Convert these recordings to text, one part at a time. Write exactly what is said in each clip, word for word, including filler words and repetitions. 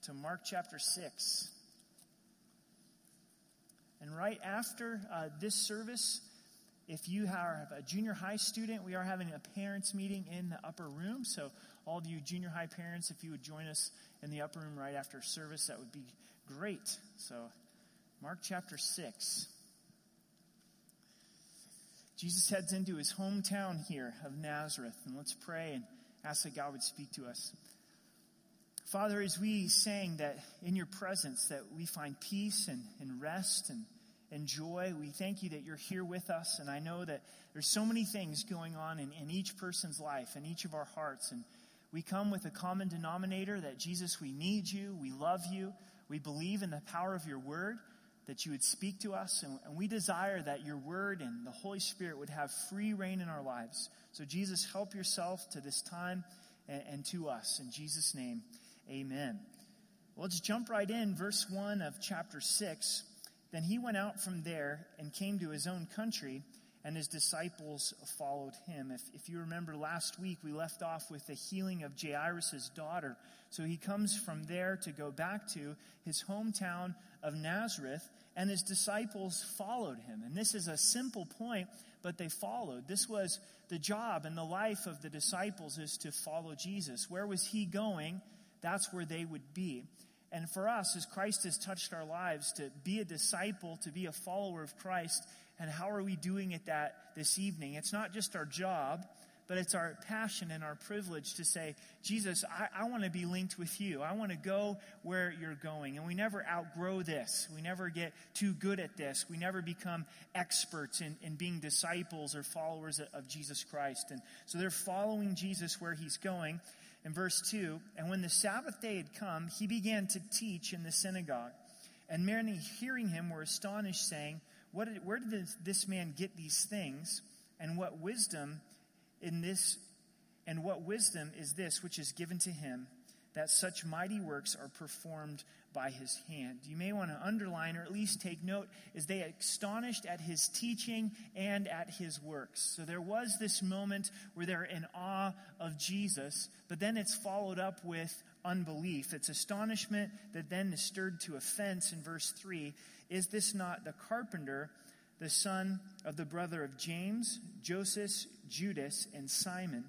to Mark chapter six. And right after uh, this service, if you are a junior high student, we are having a parents meeting in the upper room. So all of you junior high parents, if you would join us in the upper room right after service, that would be great. So Mark chapter six. Jesus heads into his hometown here of Nazareth. And let's pray and ask that God would speak to us. Father, as we sang that in your presence that we find peace and, and rest and, and joy, we thank you that you're here with us. And I know that there's so many things going on in, in each person's life, in each of our hearts. And we come with a common denominator that, Jesus, we need you, we love you, we believe in the power of your word, that you would speak to us. And, and we desire that your word and the Holy Spirit would have free reign in our lives. So Jesus, help yourself to this time and, and to us. In Jesus' name, amen. Well, let's jump right in. Verse one of chapter six. Then he went out from there and came to his own country, and his disciples followed him. If, if you remember last week, we left off with the healing of Jairus' daughter. So he comes from there to go back to his hometown of Nazareth, and his disciples followed him. And this is a simple point, but they followed. This was the job and the life of the disciples, is to follow Jesus. Where was he going? That's where they would be. And for us, as Christ has touched our lives, to be a disciple, to be a follower of Christ, and how are we doing it that this evening? It's not just our job, but it's our passion and our privilege to say, Jesus, I, I want to be linked with you. I want to go where you're going. And we never outgrow this. We never get too good at this. We never become experts in, in being disciples or followers of Jesus Christ. And so they're following Jesus where he's going. In verse two, and when the Sabbath day had come, he began to teach in the synagogue. And many hearing him were astonished, saying, What did, where did this, this man get these things? And what wisdom in this, and what wisdom is this which is given to him, that such mighty works are performed by his hand? You may want to underline or at least take note, is they astonished at his teaching and at his works. So there was this moment where they're in awe of Jesus, but then it's followed up with unbelief. It's astonishment that then is stirred to offense in verse three. Is this not the carpenter, the son of the brother of James, Joseph, Judas, and Simon?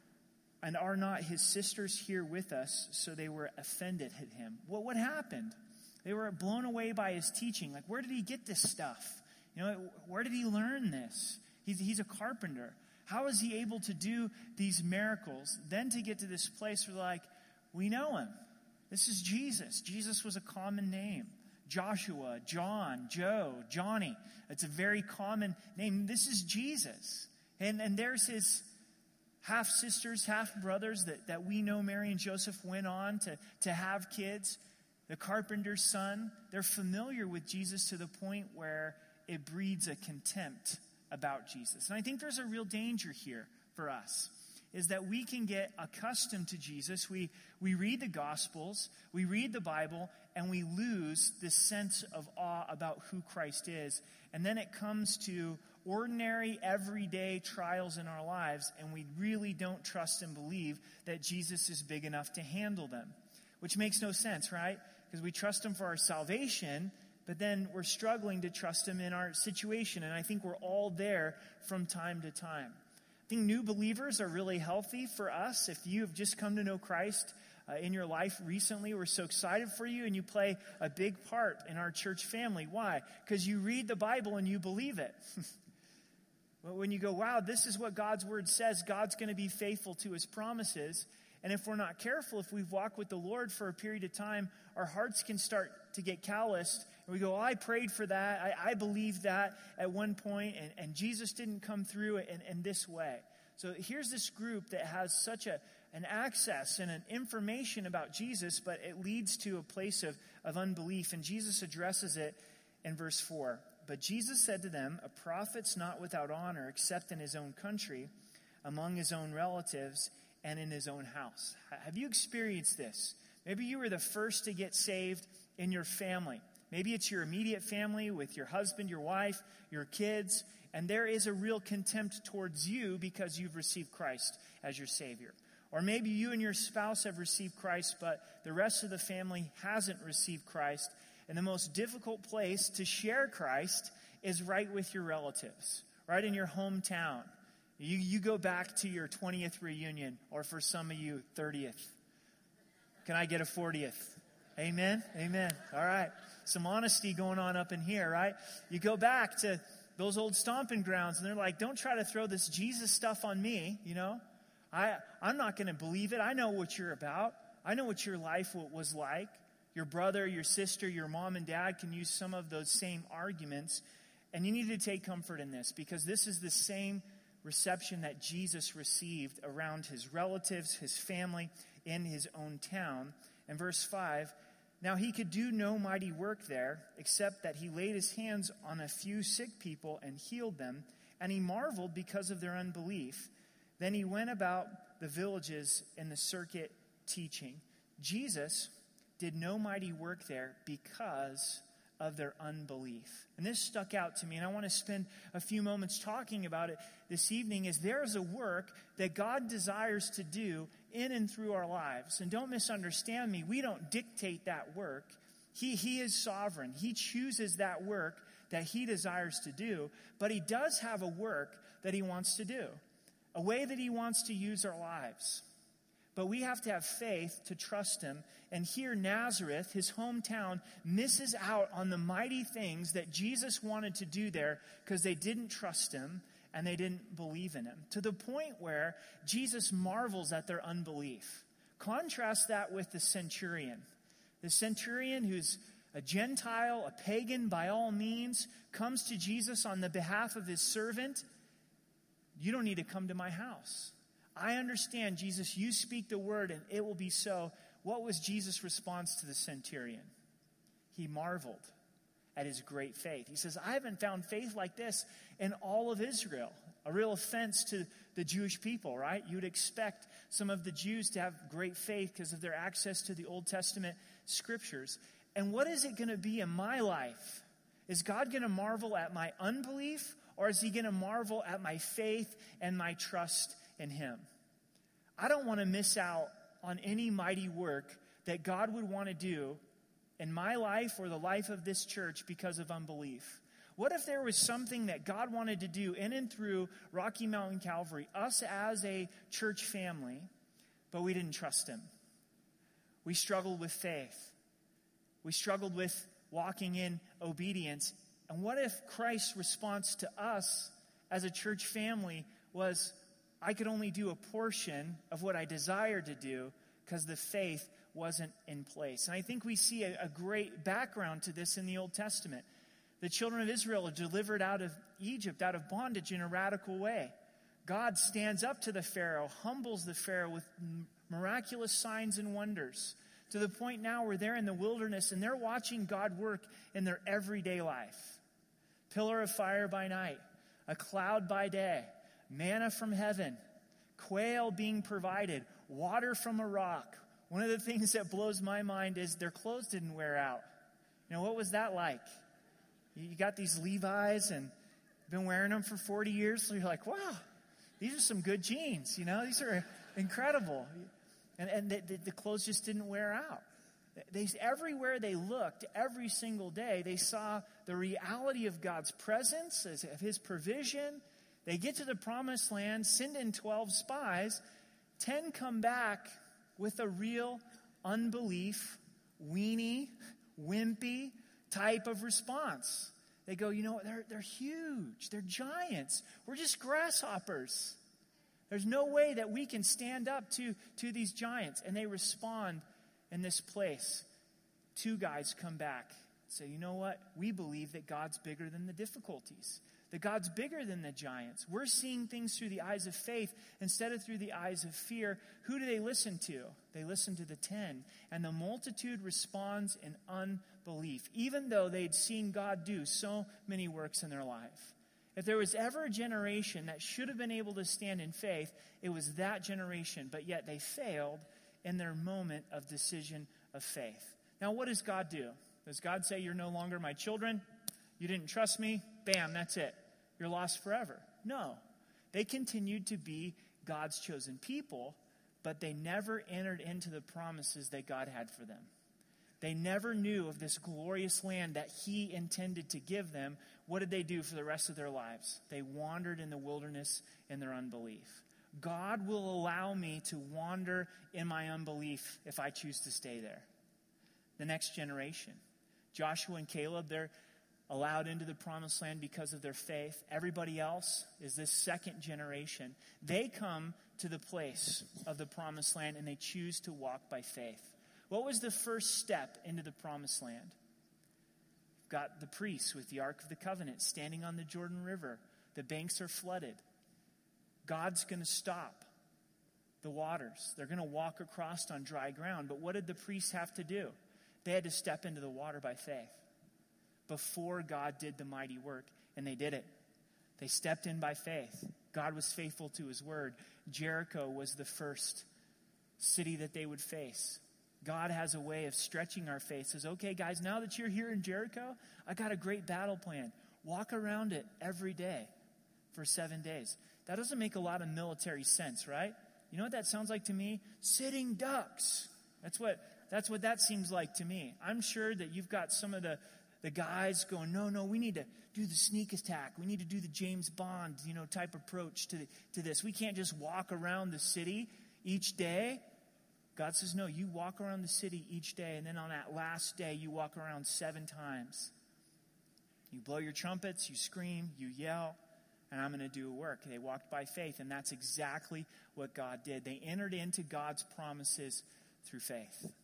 And are not his sisters here with us? So they were offended at him. What what happened? They were blown away by his teaching. Like, where did he get this stuff? You know, where did he learn this? He's, he's a carpenter. How is he able to do these miracles? Then to get to this place where like, we know him. This is Jesus. Jesus was a common name. Joshua, John, Joe, Johnny. It's a very common name. This is Jesus. And, and there's his half-sisters, half-brothers that, that we know Mary and Joseph went on to, to have kids. The carpenter's son. They're familiar with Jesus to the point where it breeds a contempt about Jesus. And I think there's a real danger here for us, is that we can get accustomed to Jesus. We we read the Gospels, we read the Bible, and we lose this sense of awe about who Christ is. And then it comes to ordinary, everyday trials in our lives, and we really don't trust and believe that Jesus is big enough to handle them. Which makes no sense, right? Because we trust him for our salvation, but then we're struggling to trust him in our situation. And I think we're all there from time to time. I think new believers are really healthy for us. If you have just come to know Christ uh, in your life recently, we're so excited for you, and you play a big part in our church family. Why? Because you read the Bible and you believe it. When you go, wow, this is what God's word says, God's going to be faithful to his promises. And if we're not careful, if we've walked with the Lord for a period of time, our hearts can start to get calloused. And we go, oh, I prayed for that. I, I believed that at one point, and, and Jesus didn't come through in, in this way. So here's this group that has such a an access and an information about Jesus, but it leads to a place of, of unbelief. And Jesus addresses it in verse four. But Jesus said to them, a prophet's not without honor except in his own country, among his own relatives, and in his own house. Have you experienced this? Maybe you were the first to get saved in your family. Maybe it's your immediate family with your husband, your wife, your kids, and there is a real contempt towards you because you've received Christ as your Savior. Or maybe you and your spouse have received Christ, but the rest of the family hasn't received Christ. And the most difficult place to share Christ is right with your relatives, right in your hometown. You, you go back to your twentieth reunion, or for some of you, thirtieth. Can I get a fortieth? Amen? Amen. All right. Some honesty going on up in here, right? You go back to those old stomping grounds, and they're like, don't try to throw this Jesus stuff on me, you know? I, I'm not going to believe it. I know what you're about. I know what your life was like. Your brother, your sister, your mom and dad can use some of those same arguments. And you need to take comfort in this, because this is the same reception that Jesus received around his relatives, his family, in his own town. In verse five, now he could do no mighty work there, except that he laid his hands on a few sick people and healed them. And he marveled because of their unbelief. Then he went about the villages in the circuit teaching. Jesus did no mighty work there because of their unbelief. And this stuck out to me, and I want to spend a few moments talking about it this evening. Is there is a work that God desires to do in and through our lives. And don't misunderstand me, we don't dictate that work. He, he is sovereign. He chooses that work that he desires to do, but he does have a work that he wants to do, a way that he wants to use our lives. But we have to have faith to trust him. And here Nazareth, his hometown, misses out on the mighty things that Jesus wanted to do there because they didn't trust him and they didn't believe in him. To the point where Jesus marvels at their unbelief. Contrast that with the centurion. The centurion, who's a Gentile, a pagan by all means, comes to Jesus on the behalf of his servant. You don't need to come to my house. I understand, Jesus, you speak the word and it will be so. What was Jesus' response to the centurion? He marveled at his great faith. He says, I haven't found faith like this in all of Israel. A real offense to the Jewish people, right? You would expect some of the Jews to have great faith because of their access to the Old Testament scriptures. And what is it going to be in my life? Is God going to marvel at my unbelief, or is he going to marvel at my faith and my trust in him? I don't want to miss out on any mighty work that God would want to do in my life or the life of this church because of unbelief. What if there was something that God wanted to do in and through Rocky Mountain Calvary, us as a church family, but we didn't trust him? We struggled with faith. We struggled with walking in obedience. And what if Christ's response to us as a church family was, I could only do a portion of what I desired to do because the faith wasn't in place? And I think we see a, a great background to this in the Old Testament. The children of Israel are delivered out of Egypt, out of bondage in a radical way. God stands up to the Pharaoh, humbles the Pharaoh with miraculous signs and wonders, to the point now where they're in the wilderness and they're watching God work in their everyday life. Pillar of fire by night, a cloud by day, manna from heaven, quail being provided, water from a rock. One of the things that blows my mind is their clothes didn't wear out. You know, what was that like? You got these Levi's and been wearing them for forty years, so you're like, wow, these are some good jeans, you know, these are incredible. And, and the, the, the clothes just didn't wear out. They, everywhere they looked, every single day, they saw the reality of God's presence, of his provision. They get to the promised land, send in twelve spies. ten come back with a real unbelief, weenie, wimpy type of response. They go, you know what, they're, they're huge. They're giants. We're just grasshoppers. There's no way that we can stand up to, to these giants. And they respond in this place. Two guys come back and say, you know what, we believe that God's bigger than the difficulties. That God's bigger than the giants. We're seeing things through the eyes of faith instead of through the eyes of fear. Who do they listen to? They listen to the ten. And the multitude responds in unbelief, even though they'd seen God do so many works in their life. If there was ever a generation that should have been able to stand in faith, it was that generation. But yet they failed in their moment of decision of faith. Now, what does God do? Does God say, you're no longer my children? You didn't trust me? Bam, that's it. You're lost forever. No. They continued to be God's chosen people, but they never entered into the promises that God had for them. They never knew of this glorious land that he intended to give them. What did they do for the rest of their lives? They wandered in the wilderness in their unbelief. God will allow me to wander in my unbelief if I choose to stay there. The next generation, Joshua and Caleb, they're allowed into the promised land because of their faith. Everybody else is this second generation. They come to the place of the promised land and they choose to walk by faith. What was the first step into the promised land? You've got the priests with the Ark of the Covenant standing on the Jordan River. The banks are flooded. God's going to stop the waters. They're going to walk across on dry ground. But what did the priests have to do? They had to step into the water by faith before God did the mighty work, and they did it. They stepped in by faith. God was faithful to his word. Jericho was the first city that they would face. God has a way of stretching our faith. Says, okay, guys, now that you're here in Jericho, I got a great battle plan. Walk around it every day for seven days. That doesn't make a lot of military sense, right? You know what that sounds like to me? Sitting ducks. That's what that's what that seems like to me. I'm sure that you've got some of the, the guys going, no, no, we need to do the sneak attack. We need to do the James Bond, you know, type approach to the, to this. We can't just walk around the city each day. God says, no, you walk around the city each day, and then on that last day, you walk around seven times. You blow your trumpets, you scream, you yell, and I'm going to do a work. They walked by faith, and that's exactly what God did. They entered into God's promises through faith. The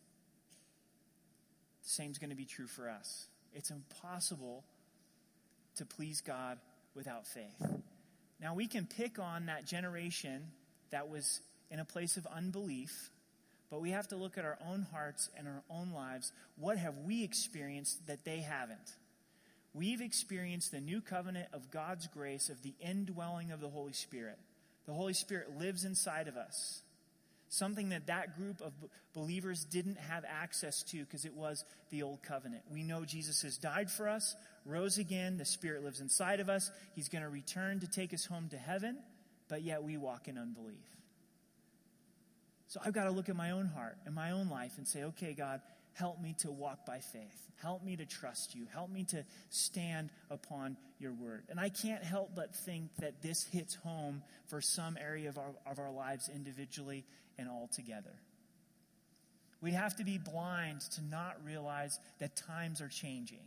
same is going to be true for us. It's impossible to please God without faith. Now, we can pick on that generation that was in a place of unbelief, but we have to look at our own hearts and our own lives. What have we experienced that they haven't? We've experienced the new covenant of God's grace, of the indwelling of the Holy Spirit. The Holy Spirit lives inside of us. Something that that group of believers didn't have access to because it was the old covenant. We know Jesus has died for us, rose again. The Spirit lives inside of us. He's going to return to take us home to heaven, but yet we walk in unbelief. So I've got to look at my own heart and my own life and say, okay, God, help me to walk by faith. Help me to trust you. Help me to stand upon your word. And I can't help but think that this hits home for some area of our, of our lives individually and all together. We'd have to be blind to not realize that times are changing.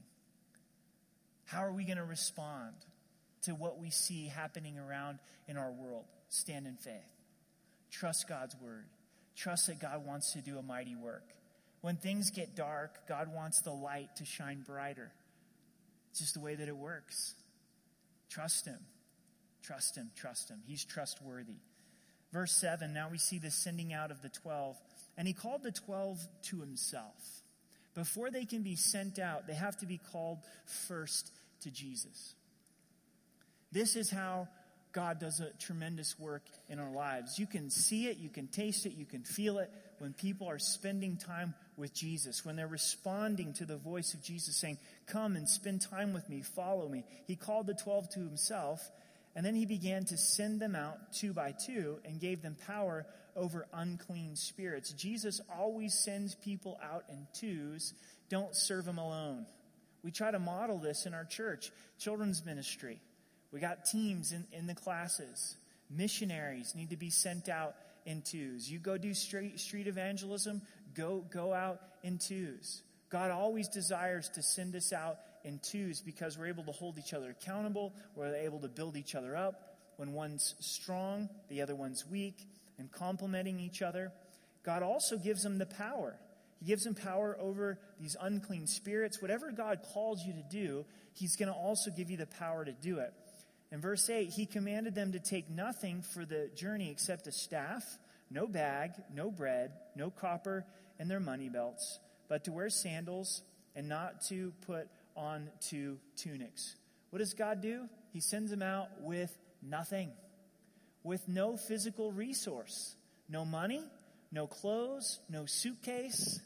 How are we going to respond to what we see happening around in our world? Stand in faith. Trust God's word. Trust that God wants to do a mighty work. When things get dark, God wants the light to shine brighter. It's just the way that it works. Trust him. Trust him. Trust him. He's trustworthy. Verse seven, now we see the sending out of the twelve. And he called the twelve to himself. Before they can be sent out, they have to be called first to Jesus. This is how God does a tremendous work in our lives. You can see it, you can taste it, you can feel it when people are spending time with Jesus, when they're responding to the voice of Jesus saying, come and spend time with me, follow me. He called the twelve to himself, and then he began to send them out two by two and gave them power over unclean spirits. Jesus always sends people out in twos. Don't serve them alone. We try to model this in our church, children's ministry. We got teams in, in the classes. Missionaries need to be sent out in twos. You go do street, street evangelism, go, go out in twos. God always desires to send us out in twos because we're able to hold each other accountable. We're able to build each other up. When one's strong, the other one's weak, and complementing each other. God also gives them the power. He gives them power over these unclean spirits. Whatever God calls you to do, he's going to also give you the power to do it. In verse eight, he commanded them to take nothing for the journey except a staff, no bag, no bread, no copper in their money belts, but to wear sandals and not to put on two tunics. What does God do? He sends them out with nothing, with no physical resource, no money, no clothes, no suitcase,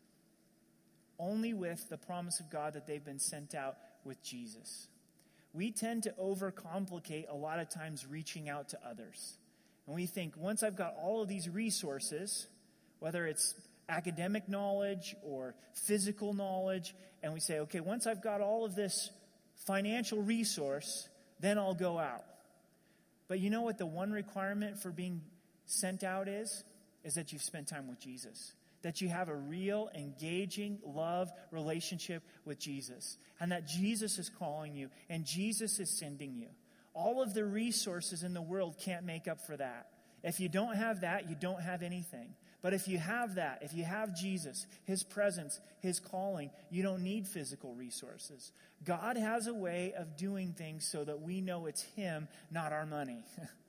only with the promise of God that they've been sent out with Jesus. We tend to overcomplicate a lot of times reaching out to others. And we think, once I've got all of these resources, whether it's academic knowledge or physical knowledge, and we say, okay, once I've got all of this financial resource, then I'll go out. But you know what the one requirement for being sent out is? Is that you've spent time with Jesus. That you have a real, engaging, love relationship with Jesus. And that Jesus is calling you and Jesus is sending you. All of the resources in the world can't make up for that. If you don't have that, you don't have anything. But if you have that, if you have Jesus, His presence, His calling, you don't need physical resources. God has a way of doing things so that we know it's Him, not our money.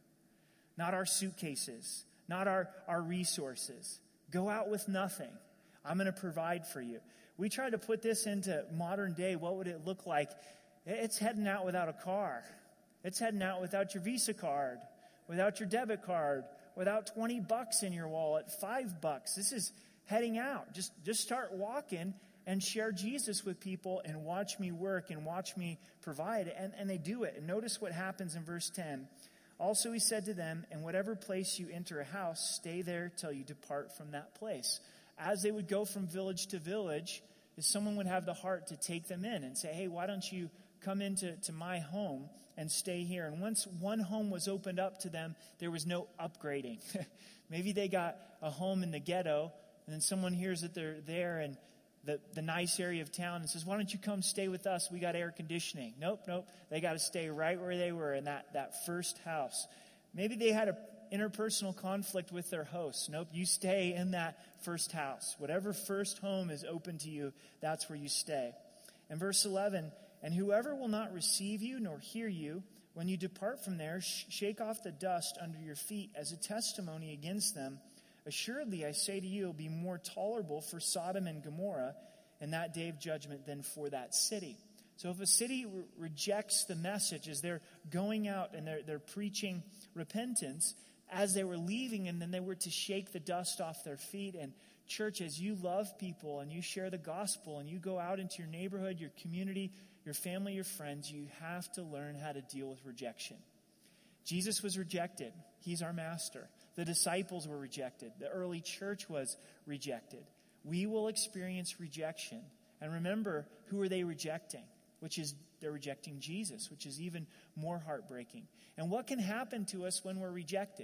Not our suitcases. Not our, our resources. Go out with nothing. I'm going to provide for you. We try to put this into modern day. What would it look like? It's heading out without a car. It's heading out without your Visa card, without your debit card, without twenty bucks in your wallet, five bucks. This is heading out. Just, just start walking and share Jesus with people and watch me work and watch me provide. And, and they do it. And notice what happens in verse ten. Also he said to them, in whatever place you enter a house, stay there till you depart from that place. As they would go from village to village, if someone would have the heart to take them in and say, hey, why don't you come into to my home and stay here? And once one home was opened up to them, there was no upgrading. Maybe they got a home in the ghetto, and then someone hears that they're there in the, the nice area of town and says, why don't you come stay with us? We got air conditioning. Nope, nope. They got to stay right where they were in that, that first house. Maybe they had an interpersonal conflict with their host. Nope, you stay in that first house. Whatever first home is open to you, that's where you stay. And verse eleven, and whoever will not receive you nor hear you, when you depart from there, sh- shake off the dust under your feet as a testimony against them. Assuredly, I say to you, it will be more tolerable for Sodom and Gomorrah in that day of judgment than for that city. So if a city re- rejects the message as they're going out and they're, they're preaching repentance, as they were leaving, and then they were to shake the dust off their feet. And church, as you love people and you share the gospel and you go out into your neighborhood, your community, your family, your friends, you have to learn how to deal with rejection. Jesus was rejected. He's our master. The disciples were rejected. The early church was rejected. We will experience rejection. And remember, who are they rejecting? Which is, they're rejecting Jesus, which is even more heartbreaking. And what can happen to us when we're rejected?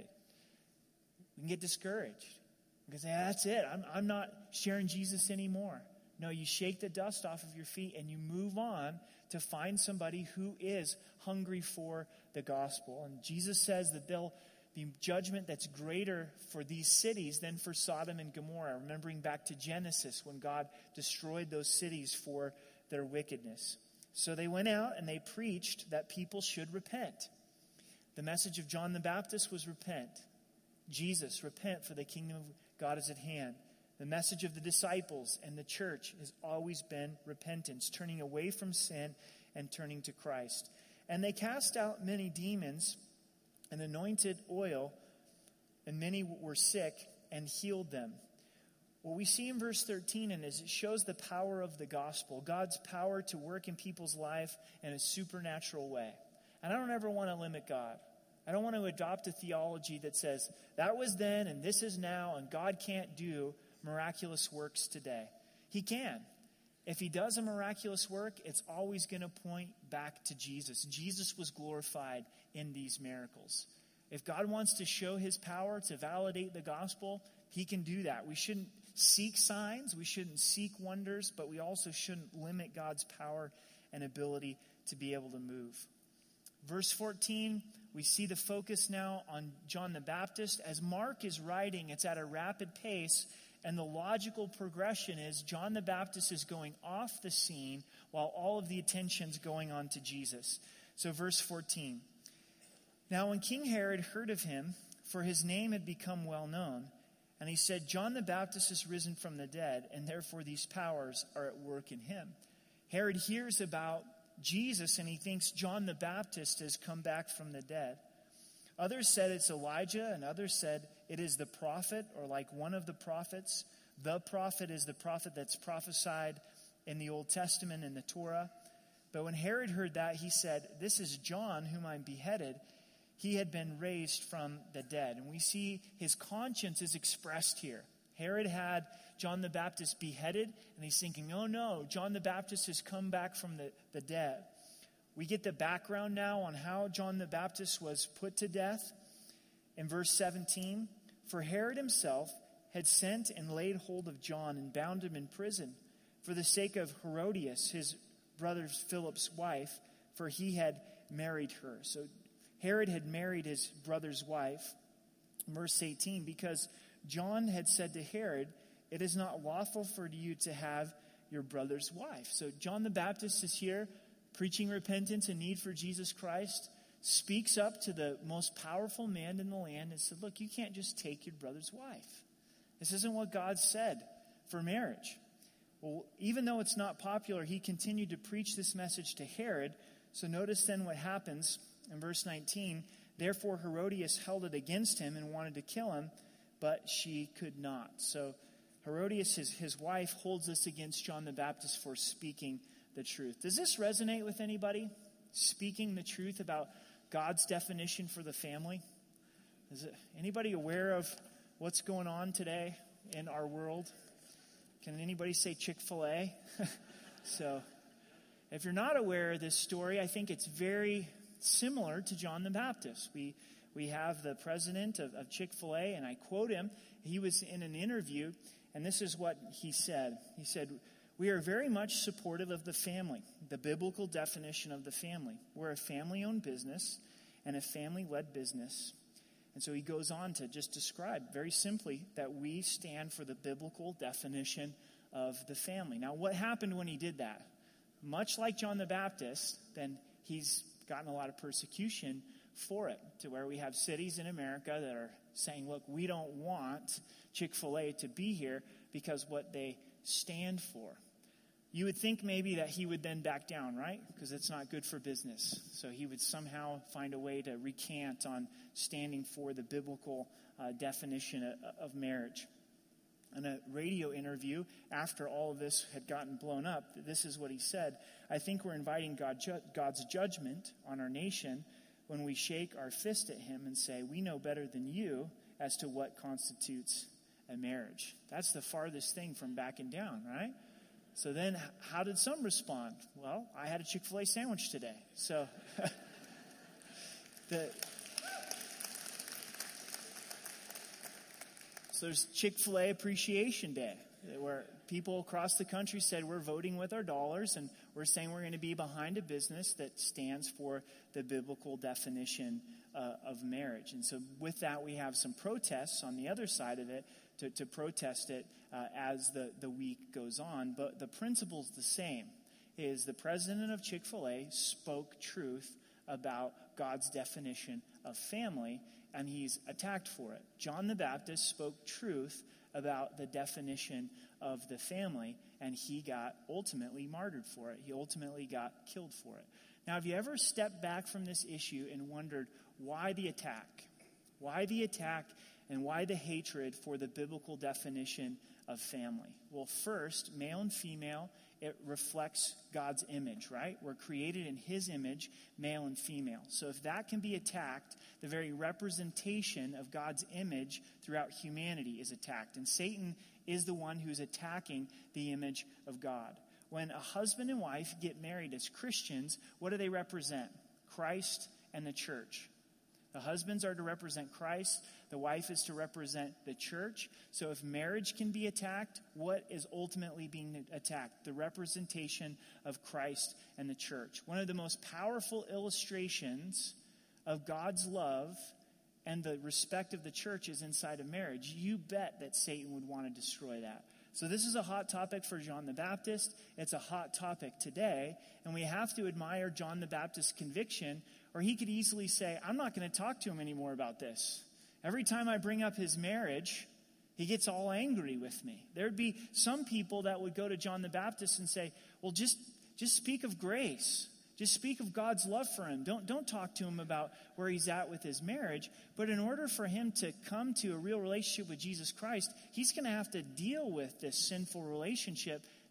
We can get discouraged. We can say, that's it. I'm, I'm not sharing Jesus anymore. No, you shake the dust off of your feet and you move on to find somebody who is hungry for the gospel. And Jesus says that there'll be judgment that's greater for these cities than for Sodom and Gomorrah. Remembering back to Genesis when God destroyed those cities for their wickedness. So they went out and they preached that people should repent. The message of John the Baptist was repent. Jesus, repent, for the kingdom of God is at hand. The message of the disciples and the church has always been repentance, turning away from sin and turning to Christ. And they cast out many demons and anointed oil, and many were sick and healed them. What we see in verse thirteen and is it shows the power of the gospel, God's power to work in people's life in a supernatural way. And I don't ever want to limit God. I don't want to adopt a theology that says that was then and this is now and God can't do miraculous works today. He can. If he does a miraculous work, it's always going to point back to Jesus. Jesus was glorified in these miracles. If God wants to show his power to validate the gospel, he can do that. We shouldn't seek signs. We shouldn't seek wonders, but we also shouldn't limit God's power and ability to be able to move. Verse fourteen, we see the focus now on John the Baptist. As Mark is writing, it's at a rapid pace. And the logical progression is John the Baptist is going off the scene while all of the attention's going on to Jesus. So verse fourteen. Now when King Herod heard of him, for his name had become well known, and he said, John the Baptist is risen from the dead, and therefore these powers are at work in him. Herod hears about Jesus, and he thinks John the Baptist has come back from the dead. Others said it's Elijah, and others said it is the prophet, or like one of the prophets. The prophet is the prophet that's prophesied in the Old Testament in the Torah. But when Herod heard that, he said, this is John whom I beheaded. he had been raised from the dead. And we see his conscience is expressed here. Herod had John the Baptist beheaded, and he's thinking, oh no, John the Baptist has come back from the, the dead. We get the background now on how John the Baptist was put to death. In verse seventeen, for Herod himself had sent and laid hold of John and bound him in prison for the sake of Herodias, his brother Philip's wife, for he had married her. So Herod had married his brother's wife. Verse eighteen, because John had said to Herod, it is not lawful for you to have your brother's wife. So John the Baptist is here preaching repentance and need for Jesus Christ, speaks up to the most powerful man in the land and said, look, you can't just take your brother's wife. This isn't what God said for marriage. Well, even though it's not popular, he continued to preach this message to Herod. So notice then what happens in verse nineteen. Therefore Herodias held it against him and wanted to kill him, but she could not. So Herodias, his, his wife, holds this against John the Baptist for speaking the truth. Does this resonate with anybody? Speaking the truth about God's definition for the family? Is it anybody aware of what's going on today in our world? Can anybody say Chick-fil-A? So, if you're not aware of this story, I think it's very similar to John the Baptist. We we have the president of, of Chick-fil-A, and I quote him. He was in an interview, and this is what he said. He said, we are very much supportive of the family, the biblical definition of the family. We're a family-owned business and a family-led business. And so he goes on to just describe very simply that we stand for the biblical definition of the family. Now, what happened when he did that? Much like John the Baptist, then he's gotten a lot of persecution for it, to where we have cities in America that are saying, look, we don't want Chick-fil-A to be here because what they stand for. You would think maybe that he would then back down, right? Because it's not good for business. So he would somehow find a way to recant on standing for the biblical uh, definition of, of marriage. In a radio interview, after all of this had gotten blown up, this is what he said. I think we're inviting God ju- God's judgment on our nation when we shake our fist at him and say, we know better than you as to what constitutes a marriage. That's the farthest thing from backing down, right? So then how did some respond? Well, I had a Chick-fil-A sandwich today. So the so there's Chick-fil-A Appreciation Day, where people across the country said we're voting with our dollars and we're saying we're going to be behind a business that stands for the biblical definition uh, of marriage. And so with that, we have some protests on the other side of it to, to protest it uh, as the, the week goes on. But the principle's the same, is the president of Chick-fil-A spoke truth about God's definition of family, and he's attacked for it. John the Baptist spoke truth about the definition of the family, and he got ultimately martyred for it. He ultimately got killed for it. Now, have you ever stepped back from this issue and wondered why the attack? Why the attack and why the hatred for the biblical definition of family? Well, first, male and female, it reflects God's image, right? We're created in his image, male and female. So if that can be attacked, the very representation of God's image throughout humanity is attacked. And Satan is the one who's attacking the image of God. When a husband and wife get married as Christians, what do they represent? Christ and the church. The husbands are to represent Christ. The wife is to represent the church. So if marriage can be attacked, what is ultimately being attacked? The representation of Christ and the church. One of the most powerful illustrations of God's love and the respect of the church is inside of marriage. You bet that Satan would want to destroy that. So this is a hot topic for John the Baptist. It's a hot topic today. And we have to admire John the Baptist's conviction, or he could easily say, I'm not going to talk to him anymore about this. Every time I bring up his marriage, he gets all angry with me. There'd be some people that would go to John the Baptist and say, well, just, just speak of grace. Just speak of God's love for him. Don't, don't talk to him about where he's at with his marriage. But in order for him to come to a real relationship with Jesus Christ, he's going to have to deal with this sinful relationship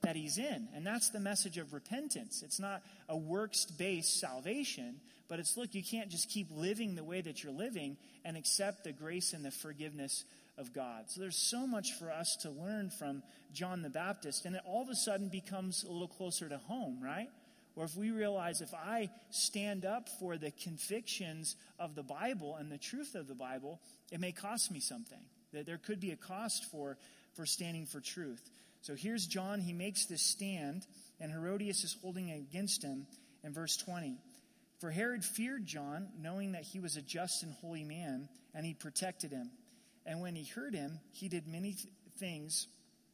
that he's in. And that's the message of repentance. It's not a works-based salvation, but it's, look, you can't just keep living the way that you're living and accept the grace and the forgiveness of God. So there's so much for us to learn from John the Baptist, and it all of a sudden becomes a little closer to home, right? Or if we realize if I stand up for the convictions of the Bible and the truth of the Bible, it may cost me something. That there could be a cost for, for standing for truth. So here's John. He makes this stand, and Herodias is holding against him in verse twenty. For Herod feared John, knowing that he was a just and holy man, and he protected him. And when he heard him, he did many th- things,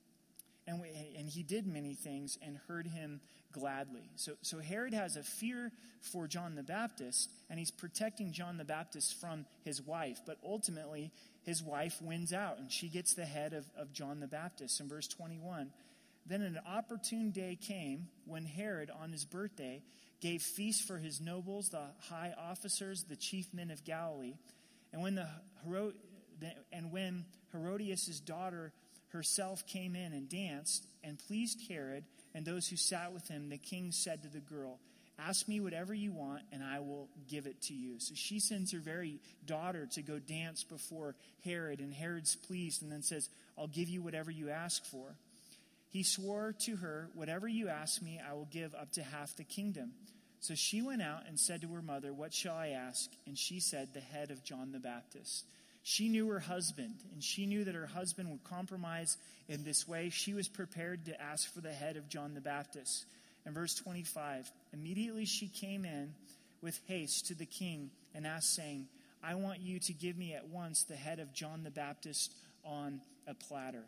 and, w- and he did many things and heard him gladly. So, so Herod has a fear for John the Baptist, and he's protecting John the Baptist from his wife. But ultimately, his wife wins out, and she gets the head of, of John the Baptist. In verse twenty-one, then an opportune day came when Herod, on his birthday, gave feast for his nobles, the high officers, the chief men of Galilee. And when the Herod, and when Herodias' daughter herself came in and danced and pleased Herod and those who sat with him, the king said to the girl, ask me whatever you want, and I will give it to you. So she sends her very daughter to go dance before Herod, and Herod's pleased and then says, I'll give you whatever you ask for. He swore to her, whatever you ask me, I will give up to half the kingdom. So she went out and said to her mother, what shall I ask? And she said, the head of John the Baptist. She knew her husband, and she knew that her husband would compromise in this way. She was prepared to ask for the head of John the Baptist. In verse twenty-five, immediately she came in with haste to the king and asked, saying, I want you to give me at once the head of John the Baptist on a platter.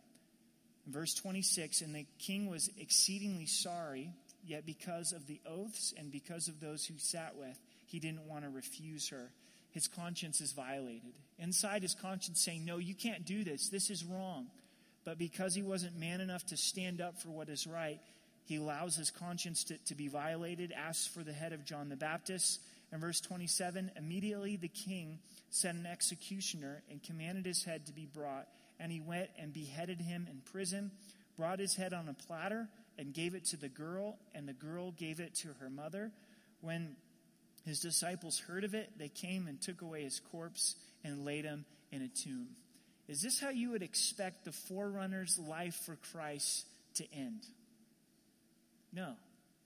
In verse twenty-six, and the king was exceedingly sorry, yet because of the oaths and because of those who sat with, he didn't want to refuse her. His conscience is violated. Inside his conscience saying, no, you can't do this. This is wrong. But because he wasn't man enough to stand up for what is right, he allows his conscience to, to be violated, asks for the head of John the Baptist. In verse twenty-seven, immediately the king sent an executioner and commanded his head to be brought. And he went and beheaded him in prison, brought his head on a platter, and gave it to the girl, and the girl gave it to her mother. When his disciples heard of it, they came and took away his corpse and laid him in a tomb. Is this how you would expect the forerunner's life for Christ to end? No.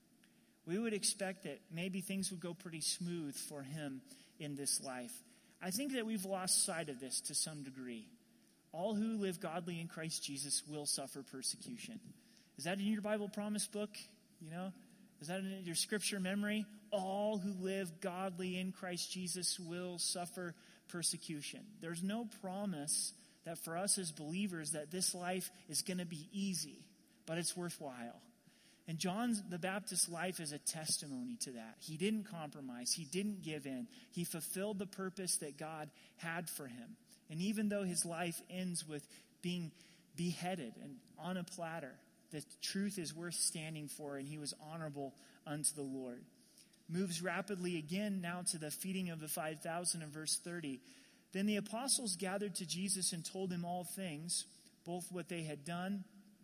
We would expect that maybe things would go pretty smooth for him in this life. I think that we've lost sight of this to some degree. All who live godly in Christ Jesus will suffer persecution. Is that in your Bible promise book? You know? Is that in your scripture memory? All who live godly in Christ Jesus will suffer persecution. There's no promise that for us as believers that this life is going to be easy, but it's worthwhile. And John the Baptist's life is a testimony to that. He didn't compromise. He didn't give in. He fulfilled the purpose that God had for him. And even though his life ends with being beheaded and on a platter, the truth is worth standing for, and he was honorable unto the Lord. Moves rapidly again now to the feeding of the five thousand in verse thirty. Then the apostles gathered to Jesus and told him all things, both what they had done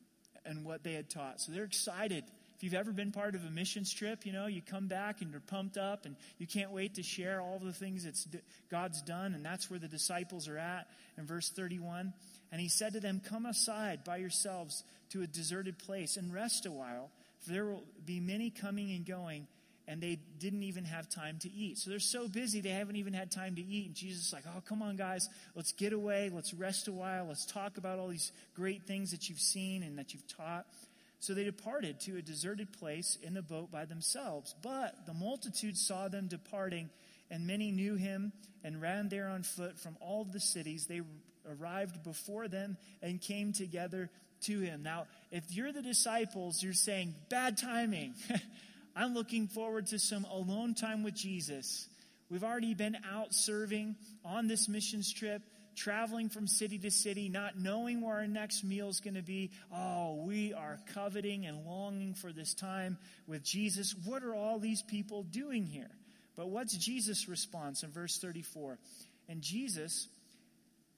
and what they had taught. So they're excited. If you've ever been part of a missions trip, you know, you come back and you're pumped up and you can't wait to share all the things that God's done. And that's where the disciples are at in verse thirty-one. And he said to them, come aside by yourselves to a deserted place and rest a while, for there will be many coming and going, and they didn't even have time to eat. So they're so busy, they haven't even had time to eat. And Jesus is like, oh, come on, guys, let's get away. Let's rest a while. Let's talk about all these great things that you've seen and that you've taught. So they departed to a deserted place in the boat by themselves. But the multitude saw them departing, and many knew him and ran there on foot from all the cities. They arrived before them and came together to him. Now, if you're the disciples, you're saying, bad timing. I'm looking forward to some alone time with Jesus. We've already been out serving on this missions trip, traveling from city to city, not knowing where our next meal is going to be. Oh, we are coveting and longing for this time with Jesus. What are all these people doing here? But what's Jesus' response in verse thirty-four? And Jesus,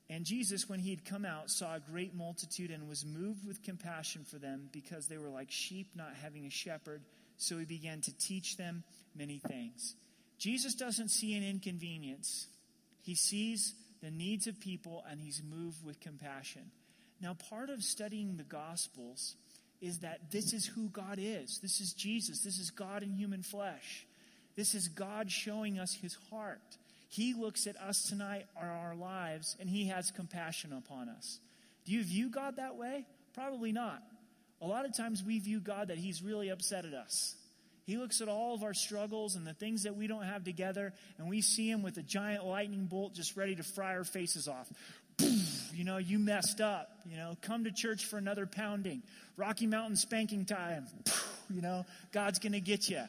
And Jesus, when he had come out, saw a great multitude and was moved with compassion for them because they were like sheep not having a shepherd. So he began to teach them many things. Jesus doesn't see an inconvenience. He sees the needs of people and he's moved with compassion. Now, part of studying the Gospels is that this is who God is. This is Jesus. This is God in human flesh. This is God showing us his heart. He looks at us tonight, or our lives, and he has compassion upon us. Do you view God that way? Probably not. A lot of times we view God that he's really upset at us. He looks at all of our struggles and the things that we don't have together, and we see him with a giant lightning bolt just ready to fry our faces off. You know, you messed up. You know, come to church for another pounding. Rocky Mountain spanking time. You know, God's going to get you.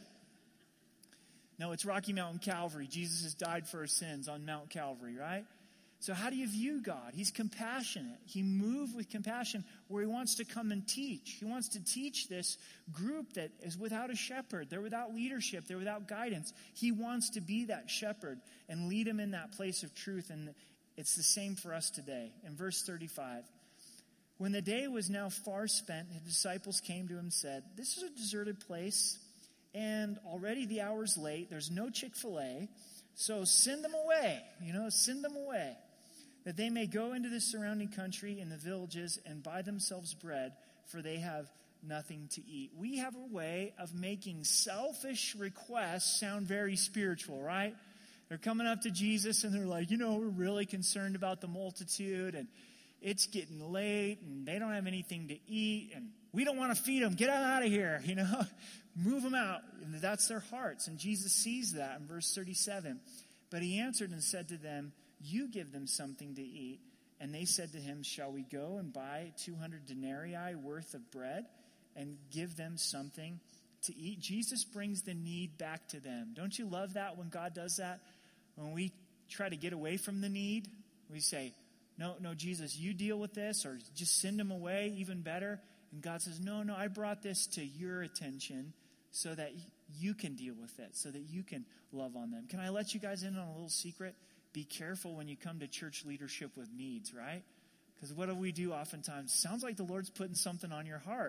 No, it's Rocky Mountain Calvary. Jesus has died for our sins on Mount Calvary, right? So how do you view God? He's compassionate. He moved with compassion where he wants to come and teach. He wants to teach this group that is without a shepherd. They're without leadership. They're without guidance. He wants to be that shepherd and lead them in that place of truth. And it's the same for us today. In verse thirty-five, when the day was now far spent, his disciples came to him and said, "This is a deserted place, and already the hour's late. There's no Chick-fil-A, so send them away, you know, send them away, that they may go into the surrounding country and the villages and buy themselves bread, for they have nothing to eat." We have a way of making selfish requests sound very spiritual, right? They're coming up to Jesus and they're like, you know, we're really concerned about the multitude and it's getting late and they don't have anything to eat and we don't want to feed them. Get out of here, you know, move them out. And that's their hearts. And Jesus sees that in verse thirty-seven. But he answered and said to them, "You give them something to eat." And they said to him, "Shall we go and buy two hundred denarii worth of bread and give them something to eat?" Jesus brings the need back to them. Don't you love that when God does that? When we try to get away from the need, we say, no, no, Jesus, you deal with this, or just send them away, even better. And God says, no, no, I brought this to your attention so that you can deal with it, so that you can love on them. Can I let you guys in on a little secret? Be careful when you come to church leadership with needs, right? Because what do we do oftentimes? Sounds like the Lord's putting something on your heart.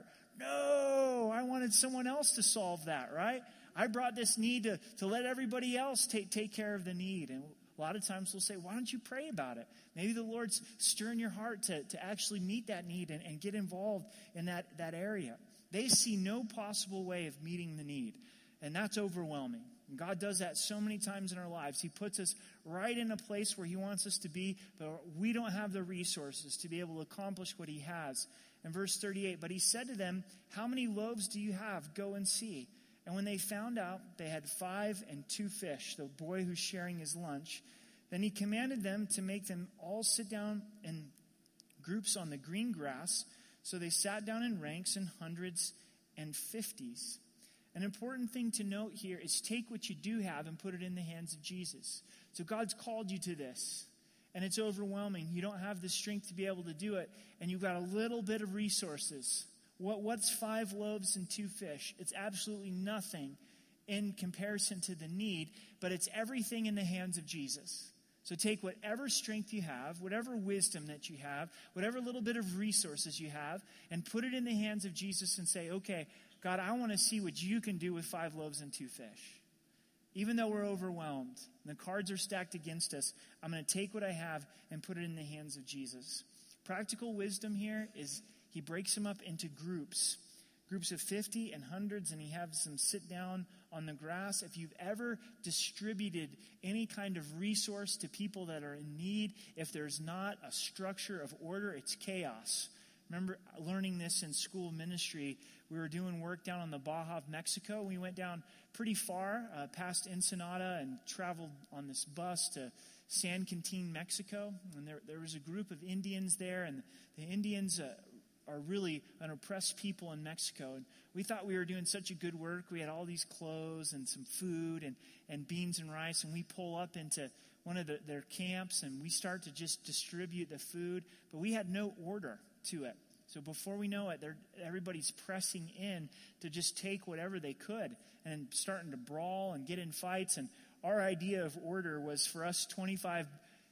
No, I wanted someone else to solve that, right? I brought this need to, to let everybody else take, take care of the need. And a lot of times we'll say, why don't you pray about it? Maybe the Lord's stirring your heart to, to actually meet that need and, and get involved in that, that area. They see no possible way of meeting the need. And that's overwhelming. And God does that so many times in our lives. He puts us right in a place where he wants us to be, but we don't have the resources to be able to accomplish what he has. In verse thirty-eight, but he said to them, "How many loaves do you have? Go and see." And when they found out, they had five and two fish, the boy who's sharing his lunch. Then he commanded them to make them all sit down in groups on the green grass. So they sat down in ranks in hundreds and fifties. An important thing to note here is take what you do have and put it in the hands of Jesus. So God's called you to this, and it's overwhelming. You don't have the strength to be able to do it, and you've got a little bit of resources. What, what's five loaves and two fish? It's absolutely nothing in comparison to the need, but it's everything in the hands of Jesus. So take whatever strength you have, whatever wisdom that you have, whatever little bit of resources you have, and put it in the hands of Jesus and say, okay, God, I want to see what you can do with five loaves and two fish. Even though we're overwhelmed, and the cards are stacked against us, I'm going to take what I have and put it in the hands of Jesus. Practical wisdom here is he breaks them up into groups, groups of fifty and hundreds, and he has them sit down on the grass. If you've ever distributed any kind of resource to people that are in need, if there's not a structure of order, it's chaos. Remember learning this in school ministry. We were doing work down on the Baja of Mexico. We went down pretty far uh, past Ensenada and traveled on this bus to San Quintin, Mexico. And there, there was a group of Indians there, and the Indians uh, are really an oppressed people in Mexico. And we thought we were doing such a good work. We had all these clothes and some food and, and beans and rice, and we pull up into one of the, their camps, and we start to just distribute the food, but we had no order to it. So before we know it, everybody's pressing in to just take whatever they could and starting to brawl and get in fights. And our idea of order was for us twenty-five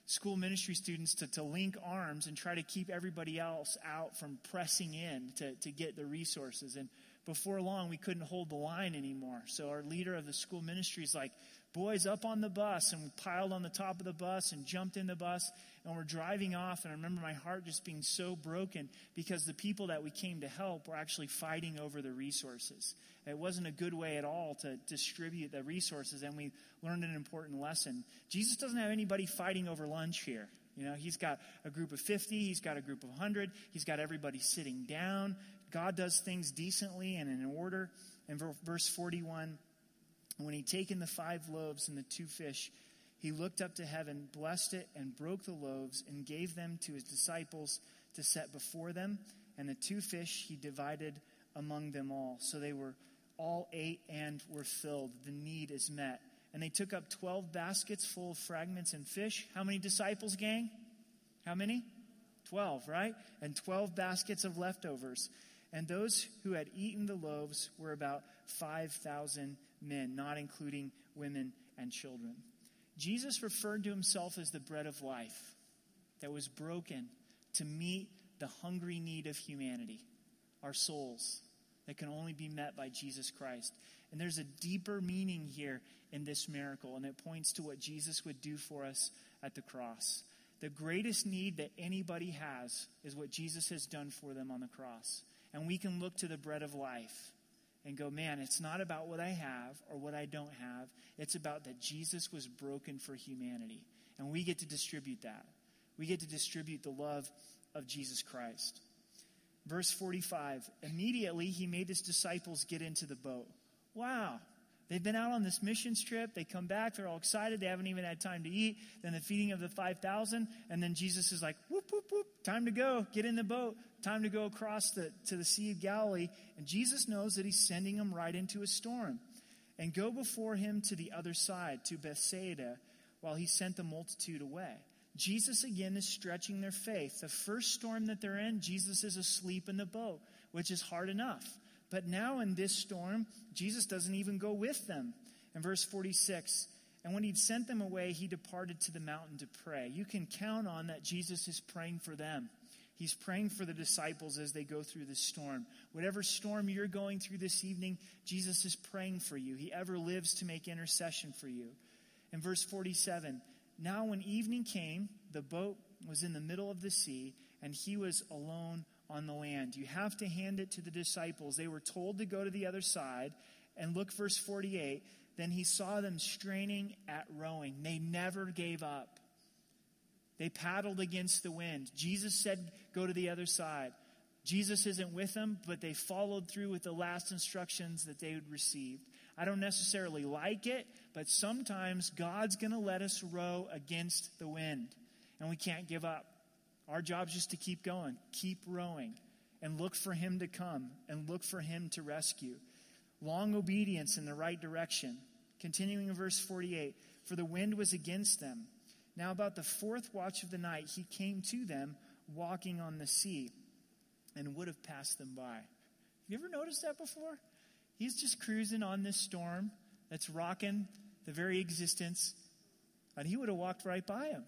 school ministry students to, to link arms and try to keep everybody else out from pressing in to, to get the resources. And before long, we couldn't hold the line anymore. So our leader of the school ministry is like, boys, up on the bus. And we piled on the top of the bus and jumped in the bus. And we're driving off. And I remember my heart just being so broken because the people that we came to help were actually fighting over the resources. It wasn't a good way at all to distribute the resources. And we learned an important lesson. Jesus doesn't have anybody fighting over lunch here. You know, he's got a group of fifty. He's got a group of one hundred. He's got everybody sitting down. God does things decently and in order. In verse forty-one, when he'd taken the five loaves and the two fish, he looked up to heaven, blessed it, and broke the loaves and gave them to his disciples to set before them. And the two fish he divided among them all. So they were all ate and were filled. The need is met. And they took up twelve baskets full of fragments and fish. How many disciples, gang? How many? Twelve, right? And twelve baskets of leftovers. And those who had eaten the loaves were about five thousand men, not including women and children. Jesus referred to himself as the bread of life that was broken to meet the hungry need of humanity, our souls, that can only be met by Jesus Christ. And there's a deeper meaning here in this miracle, and it points to what Jesus would do for us at the cross. The greatest need that anybody has is what Jesus has done for them on the cross. And we can look to the bread of life and go, man, it's not about what I have or what I don't have. It's about that Jesus was broken for humanity. And we get to distribute that. We get to distribute the love of Jesus Christ. Verse forty-five, immediately he made his disciples get into the boat. Wow. They've been out on this missions trip. They come back. They're all excited. They haven't even had time to eat. Then the feeding of the five thousand. And then Jesus is like, whoop, whoop, whoop. Time to go. Get in the boat. Time to go across the, to the Sea of Galilee. And Jesus knows that he's sending them right into a storm. And go before him to the other side, to Bethsaida, while he sent the multitude away. Jesus again is stretching their faith. The first storm that they're in, Jesus is asleep in the boat, which is hard enough. But now in this storm, Jesus doesn't even go with them. In verse forty-six, and when he'd sent them away, he departed to the mountain to pray. You can count on that Jesus is praying for them. He's praying for the disciples as they go through this storm. Whatever storm you're going through this evening, Jesus is praying for you. He ever lives to make intercession for you. In verse forty-seven, now when evening came, the boat was in the middle of the sea, and he was alone on the land. You have to hand it to the disciples. They were told to go to the other side. And look, verse forty-eight, then he saw them straining at rowing. They never gave up. They paddled against the wind. Jesus said, go to the other side. Jesus isn't with them, but they followed through with the last instructions that they had received. I don't necessarily like it, but sometimes God's going to let us row against the wind, and we can't give up. Our job is just to keep going, keep rowing, and look for him to come, and look for him to rescue. Long obedience in the right direction. Continuing in verse forty-eight, for the wind was against them. Now about the fourth watch of the night, he came to them walking on the sea and would have passed them by. Have you ever noticed that before? He's just cruising on this storm that's rocking the very existence, and he would have walked right by him.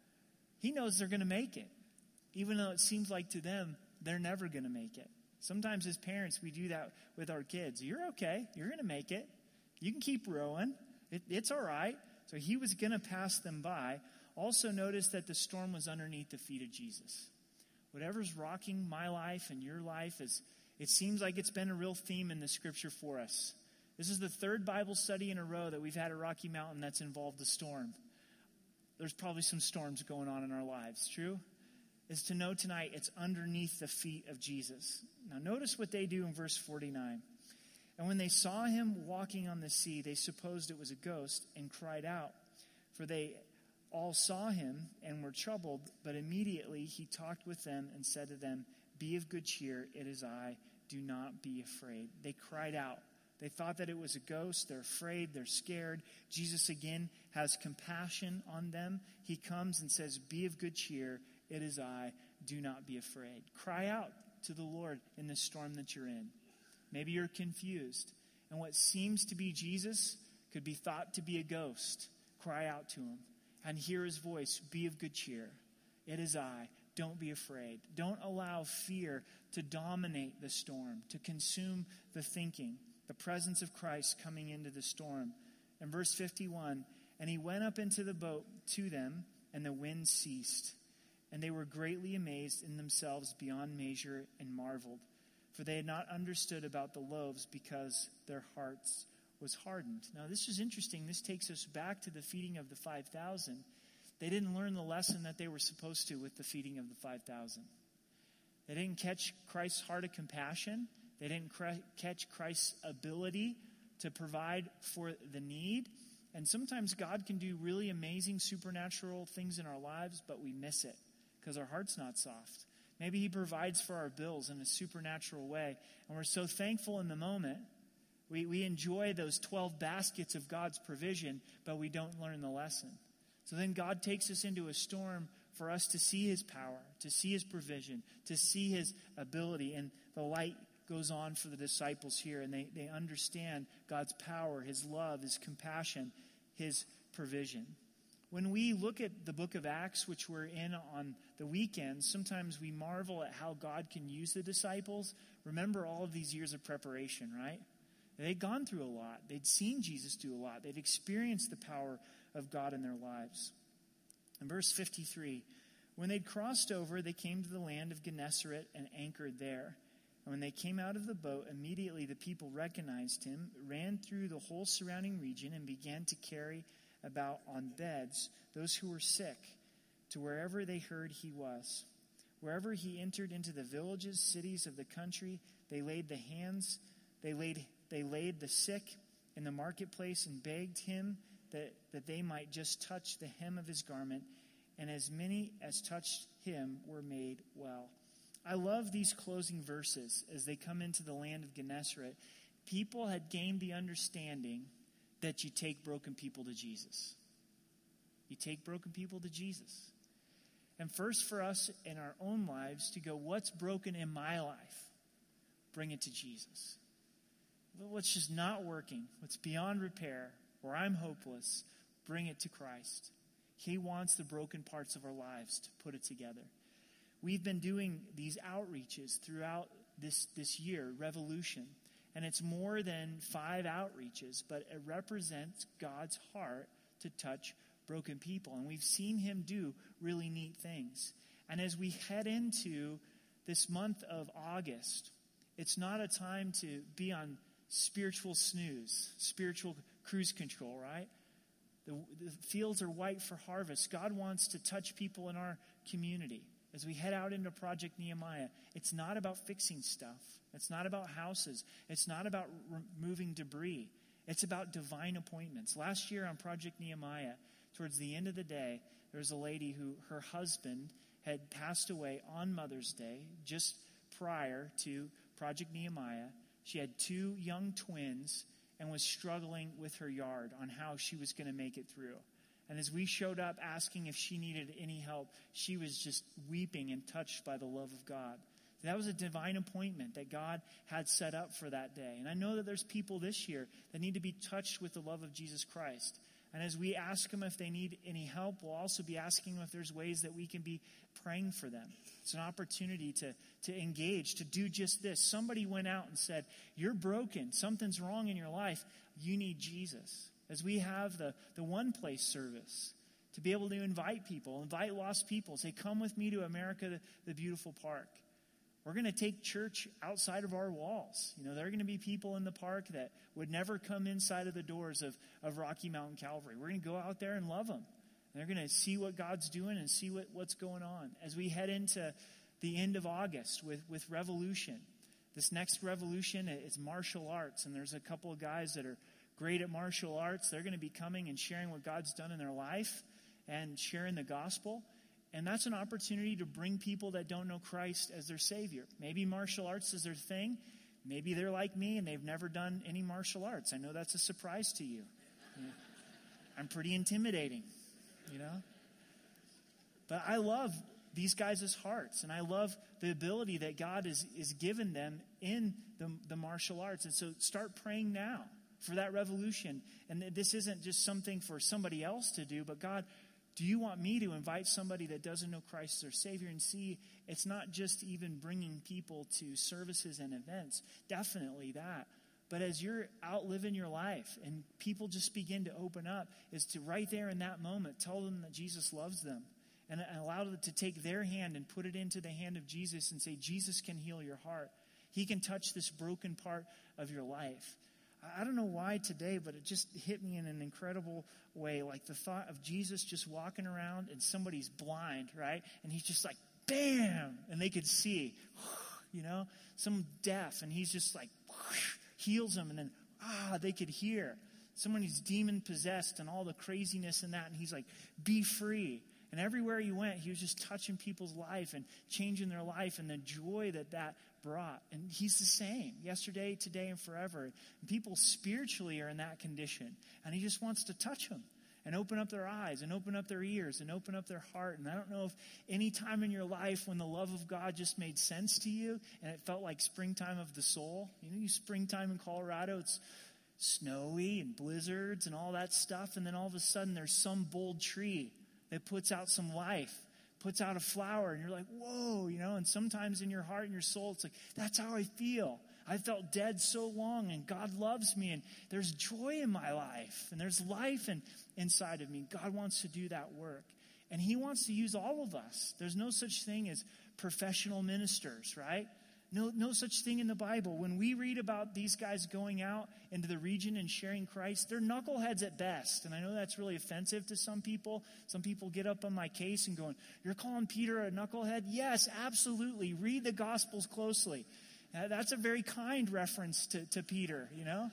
He knows they're going to make it, even though it seems like to them they're never going to make it. Sometimes as parents, we do that with our kids. You're okay. You're going to make it. You can keep rowing. It, it's all right. So he was going to pass them by. Also notice that the storm was underneath the feet of Jesus. Whatever's rocking my life and your life, is it seems like it's been a real theme in the scripture for us. This is the third Bible study in a row that we've had at Rocky Mountain that's involved a storm. There's probably some storms going on in our lives. True? Is to know tonight it's underneath the feet of Jesus. Now notice what they do in verse forty-nine. And when they saw him walking on the sea, they supposed it was a ghost and cried out. For they all saw him and were troubled, but immediately he talked with them and said to them, be of good cheer, it is I, do not be afraid. They cried out. They thought that it was a ghost. They're afraid. They're scared. Jesus again has compassion on them. He comes and says, be of good cheer, it is I, do not be afraid. Cry out to the Lord in the storm that you're in. Maybe you're confused, and what seems to be Jesus could be thought to be a ghost. Cry out to him. and hear his voice. Be of good cheer. It is I. Don't be afraid. Don't allow fear to dominate the storm, to consume the thinking. The presence of Christ coming into the storm. And verse fifty-one, and he went up into the boat to them, and the wind ceased. And they were greatly amazed in themselves beyond measure and marveled. For they had not understood about the loaves because their hearts was hardened. Now this is interesting. This takes us back to the feeding of the five thousand. They didn't learn the lesson that they were supposed to with the feeding of the five thousand. They didn't catch Christ's heart of compassion. They didn't cr- catch Christ's ability to provide for the need. And sometimes God can do really amazing supernatural things in our lives, but we miss it because our heart's not soft. Maybe he provides for our bills in a supernatural way, and we're so thankful in the moment. We, we enjoy those twelve baskets of God's provision, but we don't learn the lesson. So then God takes us into a storm for us to see his power, to see his provision, to see his ability. And the light goes on for the disciples here, and they, they understand God's power, his love, his compassion, his provision. When we look at the book of Acts, which we're in on the weekends, sometimes we marvel at how God can use the disciples. Remember all of these years of preparation, right? They'd gone through a lot. They'd seen Jesus do a lot. They'd experienced the power of God in their lives. In verse fifty-three, when they'd crossed over, they came to the land of Gennesaret and anchored there. And when they came out of the boat, immediately the people recognized him, ran through the whole surrounding region, and began to carry about on beds those who were sick to wherever they heard he was. Wherever he entered into the villages, cities of the country, they laid the hands, they laid they laid the sick in the marketplace and begged him that, that they might just touch the hem of his garment, and as many as touched him were made well. I love these closing verses as they come into the land of Gennesaret. People had gained the understanding that you take broken people to Jesus. You take broken people to Jesus. And first for us in our own lives to go, what's broken in my life? Bring it to Jesus. What's just not working, what's beyond repair, or I'm hopeless, bring it to Christ. He wants the broken parts of our lives to put it together. We've been doing these outreaches throughout this, this year, Revolution. And it's more than five outreaches, but it represents God's heart to touch broken people. And we've seen him do really neat things. And as we head into this month of August, it's not a time to be on spiritual snooze, spiritual cruise control, right? The, the fields are white for harvest. God wants to touch people in our community. As we head out into Project Nehemiah, it's not about fixing stuff. It's not about houses. It's not about removing debris. It's about divine appointments. Last year on Project Nehemiah, towards the end of the day, there was a lady who her husband had passed away on Mother's Day, just prior to Project Nehemiah. She had two young twins and was struggling with her yard on how she was going to make it through. And as we showed up asking if she needed any help, she was just weeping and touched by the love of God. That was a divine appointment that God had set up for that day. And I know that there's people this year that need to be touched with the love of Jesus Christ. And as we ask them if they need any help, we'll also be asking them if there's ways that we can be praying for them. It's an opportunity to, to engage, to do just this. Somebody went out and said, you're broken. Something's wrong in your life. You need Jesus. As we have the, the one place service, to be able to invite people, invite lost people, say, come with me to America, the, the beautiful park. We're going to take church outside of our walls. You know, there are going to be people in the park that would never come inside of the doors of, of Rocky Mountain Calvary. We're going to go out there and love them. And they're going to see what God's doing and see what, what's going on. As we head into the end of August with, with Revolution, this next Revolution is martial arts. And there's a couple of guys that are great at martial arts. They're going to be coming and sharing what God's done in their life and sharing the gospel. And that's an opportunity to bring people that don't know Christ as their Savior. Maybe martial arts is their thing. Maybe they're like me and they've never done any martial arts. I know that's a surprise to you. Yeah. I'm pretty intimidating, you know. But I love these guys' hearts, and I love the ability that God is, is given them in the, the martial arts. And so start praying now for that revolution. And this isn't just something for somebody else to do, but God, Do you want me to invite somebody that doesn't know Christ as their Savior? And see, it's not just even bringing people to services and events. Definitely that. But as you're out living your life and people just begin to open up, is to right there in that moment tell them that Jesus loves them. And allow them to take their hand and put it into the hand of Jesus and say, Jesus can heal your heart. He can touch this broken part of your life. I don't know why today, but it just hit me in an incredible way. Like the thought of Jesus just walking around and somebody's blind, right? And he's just like, bam! And they could see, you know? Some deaf, and he's just like, heals them, and then, ah, they could hear. Someone who's demon-possessed and all the craziness and that, and he's like, be free. And everywhere he went, he was just touching people's life and changing their life and the joy that that brought. And he's the same yesterday, today, and forever. And people spiritually are in that condition. And he just wants to touch them and open up their eyes and open up their ears and open up their heart. And I don't know if any time in your life when the love of God just made sense to you and it felt like springtime of the soul. You know, you springtime in Colorado, it's snowy and blizzards and all that stuff. And then all of a sudden there's some bold tree that puts out some life, puts out a flower, and you're like, whoa, you know, and sometimes in your heart and your soul, it's like, that's how I feel. I felt dead so long, and God loves me, and there's joy in my life, and there's life in, inside of me. God wants to do that work, and he wants to use all of us. There's no such thing as professional ministers, right? No, no such thing in the Bible. When we read about these guys going out into the region and sharing Christ, they're knuckleheads at best. And I know that's really offensive to some people. Some people get up on my case and going, you're calling Peter a knucklehead? Yes, absolutely. Read the Gospels closely. Uh, that's a very kind reference to, to Peter, you know.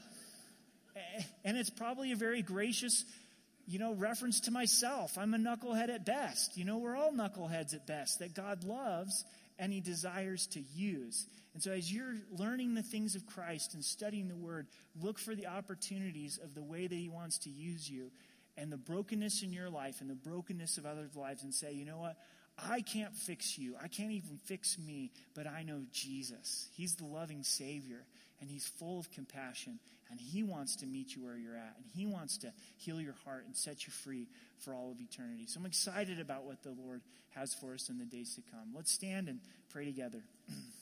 And it's probably a very gracious, you know, reference to myself. I'm a knucklehead at best. You know, we're all knuckleheads at best that God loves and he desires to use. And so as you're learning the things of Christ and studying the Word, look for the opportunities of the way that he wants to use you and the brokenness in your life and the brokenness of others' lives and say, you know what? I can't fix you. I can't even fix me, but I know Jesus. He's the loving Savior, and he's full of compassion, and he wants to meet you where you're at, and he wants to heal your heart and set you free for all of eternity. So I'm excited about what the Lord has for us in the days to come. Let's stand and pray together.